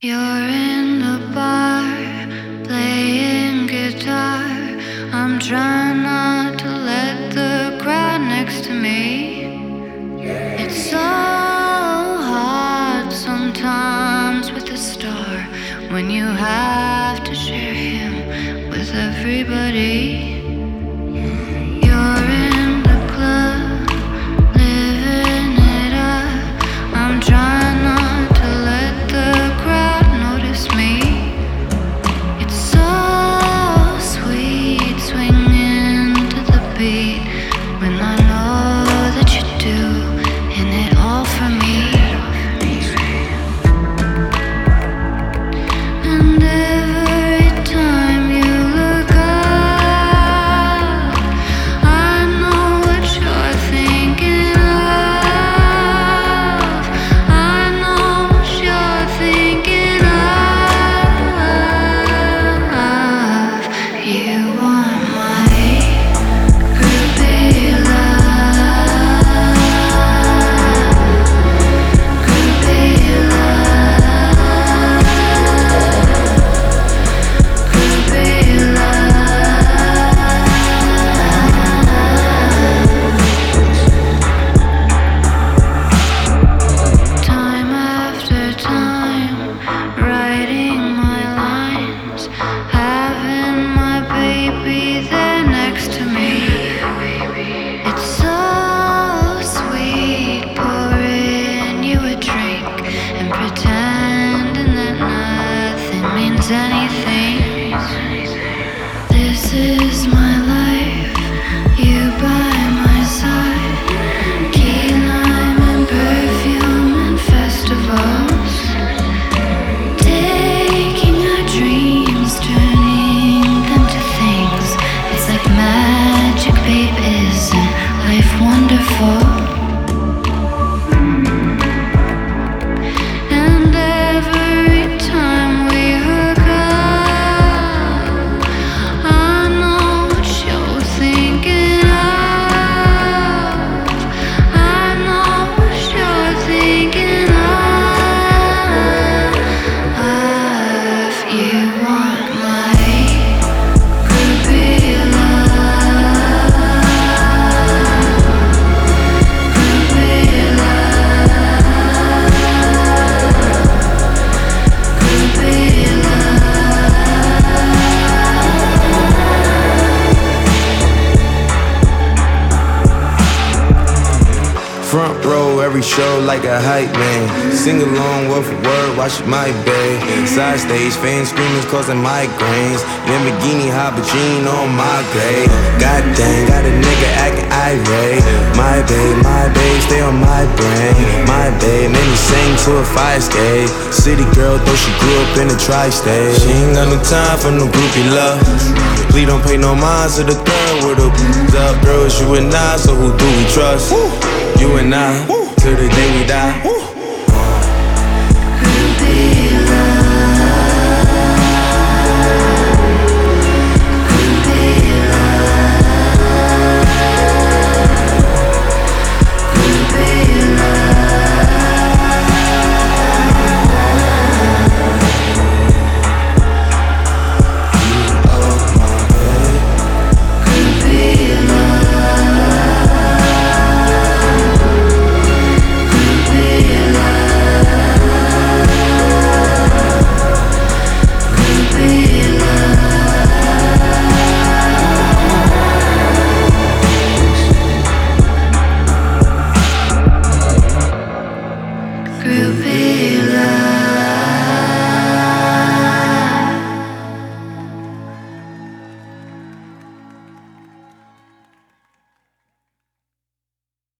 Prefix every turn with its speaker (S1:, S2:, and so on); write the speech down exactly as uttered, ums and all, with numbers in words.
S1: You're in the bar, playing guitar. I'm trying not to let the crowd next to me. It's so hard sometimes with a star when you have to share him with everybody. You're in the club, living it up. I'm trying not to let the crowd notice me. It's so sweet swinging to the beat when I know that you do, and it all for me. And every time you look up, I know what you're thinking of. I know what you're thinking of. You want my groupie love, groupie love, groupie love. Time after time, writing my lines, having my baby there next to me. It's so sweet, pouring you a drink and pretending that nothing means anything. This is my life, you by my side, key lime and perfume and festivals, taking our dreams, turning them to things. It's like magic, babe, isn't life wonderful? And every time we hook up, I know what you're thinking of. I know what you're thinking of. Of you want my groupie love, groupie love, groupie love.
S2: Front row, every show like a hype man. Sing along word for word, watch it my bed. Side stage, fans screaming causing migraines. Lamborghini, Habajin on my grade. God dang, got a nigga acting irate. My babe, my babe, stay on my brain. My babe, made me sing to a fire escape. City girl, though she grew up in the tri-state. She ain't got no time for no groupie love. Please don't pay no mind to the girl with the boobs up. Girl, it's you and I, so who do we trust? You and I, till the day we die.